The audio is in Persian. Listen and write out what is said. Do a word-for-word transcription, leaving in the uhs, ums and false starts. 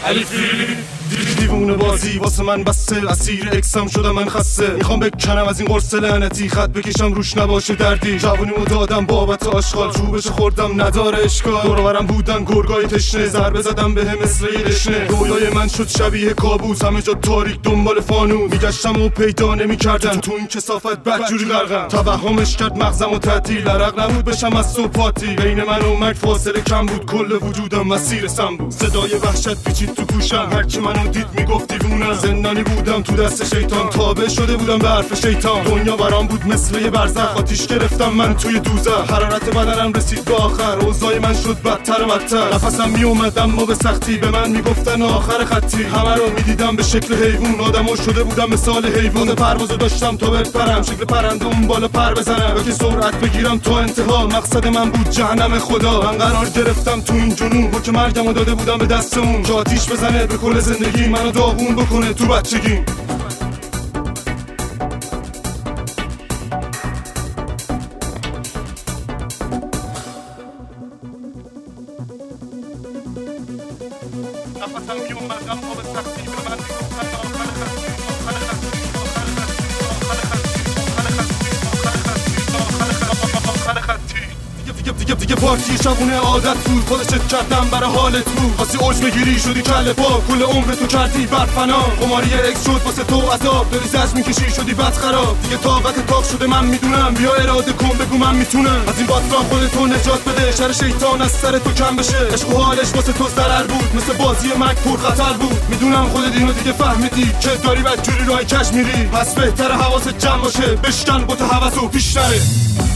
الفیلی دیوونه بازی واسه من بسته، اسیر اکسم شدم من خسته، میخوام بکنم از این قرص لعنتی، خط بکشم روش نباشه دردی، جوونیمو دادم بابت آشغال، چوبش خوردم نداره اشکال، دور برم بودن گرگای تشنه، ضربه زدم بهم مثل یه دشنه، رویای من شد شبیه کابوس، همه جا تاریک دنبال فانوس، میگشتم و پیدا نمیکردم، تو این کثافت بدجوری غرقم، توهمش کرد مغزمو تعطیل، عرق نبود بشم از صبح پاتی، بین من و مرگ فاصله کم بود، کل وجودم مسیر سم بود، صدای وحشت پیچید تو گوشم، هر کی منو دید میگفت دیوونم، زندانی بودم تو دست شیطان، تابع شده بودم به حرف شیطان، دنیا برام بود مثل یه برزخ، آتیش گرفتم من توی دوزخ، حرارت بدنم رسید به آخر، اوضاع من شد بدتر و بدتر، نفسم میومد اما به سختی، به من میگفتن آخر خطی، همه رو میدیدم به شکل حیوان، آدمو شده بودم مثال حیوان، پروازو داشتم تا بپرم، شکل پرنده اون بالا پر بزنم، که سرعت بگیرم تا انتها، مقصد من بود جهنم خدا، من قرار گرفتم تو این جنون، با که مرگمو داده بودم به دست اون، که آتیش بزنه به کل زندگی، منو داغون بکنه تو بچگی. نفسم میومد اما به سختی، به من میگفتن آخر خطی، آخر خطی، آخر خطی، آخر خطی. دیگه دیگه دیگه پارتی شبونه عادت بود، خودشت کردم برای حالت بود، خواستی اوج بگیری شدی کله پا، کل عمر تو کردی بر فنا، قماری اکس شد واسه تو عذاب، داری زج میکشی شدی بد خراب، دیگه طاقت تاق شده من میدونم، بیا اراده کن بگو من میتونم، از این باتران خودتو نجات بده، شر شیطان از سر تو کم بشه، عشق و حالش واسه تو ضرر بود، مثل بازی مرگ پر خطر بود، میدونم خودت اینو دیگه فهمیدی که داری بدجوری راه کش میری، پس بهتره حواست جمع باشه، بشکن بوت هوس و پیش نره.